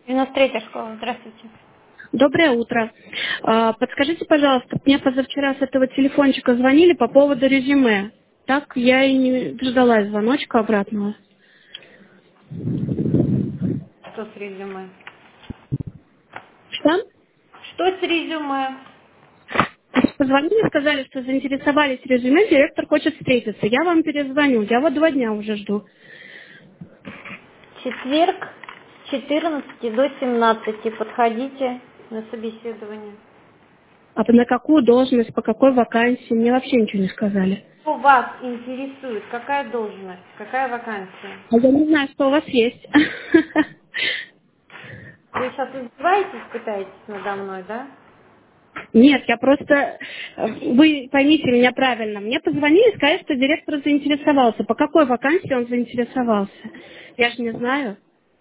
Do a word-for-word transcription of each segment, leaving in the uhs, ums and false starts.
девяносто третья школа, здравствуйте. Доброе утро. А, Подскажите, пожалуйста, мне позавчера с этого телефончика звонили по поводу резюме. Так я и не дождалась звоночка обратного. Что с резюме? Что? Что с резюме? Позвонили, сказали, что заинтересовались резюме, директор хочет встретиться. Я вам перезвоню, я вот два дня уже жду. Четверг с четырнадцати до семнадцати. Подходите на собеседование. А на какую должность, по какой вакансии, мне вообще ничего не сказали. Что вас интересует? Какая должность? Какая вакансия? А я не знаю, что у вас есть. Вы сейчас издеваетесь, пытаетесь надо мной, да? Нет, я просто... э, Вы поймите меня правильно. Мне позвонили и сказали, что директор заинтересовался. По какой вакансии он заинтересовался? Я же не знаю.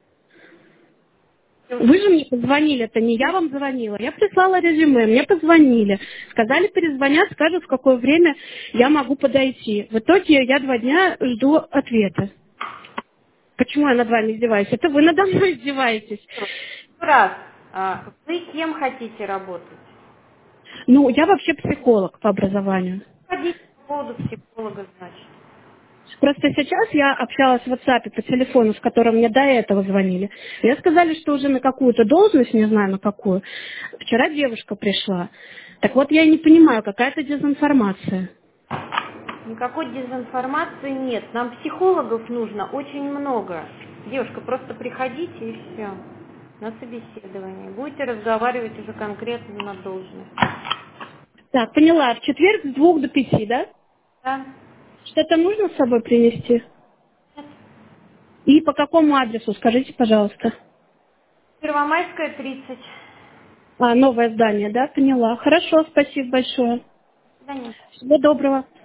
Вы же мне позвонили, это не я вам звонила. Я прислала резюме, мне позвонили. Сказали, перезвонят, скажут, в какое время я могу подойти. В итоге я два дня жду ответа. Почему я над вами издеваюсь? Это вы надо мной издеваетесь. Еще раз. А, Вы кем хотите работать? Ну, я вообще психолог по образованию. Ходите по поводу психолога, значит. Просто сейчас я общалась в WhatsApp по телефону, с которым мне до этого звонили. Мне сказали, что уже на какую-то должность, не знаю на какую. Вчера девушка пришла. Так вот, я не понимаю, какая-то дезинформация. Никакой дезинформации нет. Нам психологов нужно очень много. Девушка, просто приходите и все. На собеседование. Будете разговаривать уже конкретно на должность. Так, поняла. В четверг с двух до пяти, да? Да? Что-то нужно с собой принести? Нет. И по какому адресу, скажите, пожалуйста. Первомайская, тридцать. А, новое здание, да? Поняла. Хорошо, спасибо большое. До свидания. Всего доброго.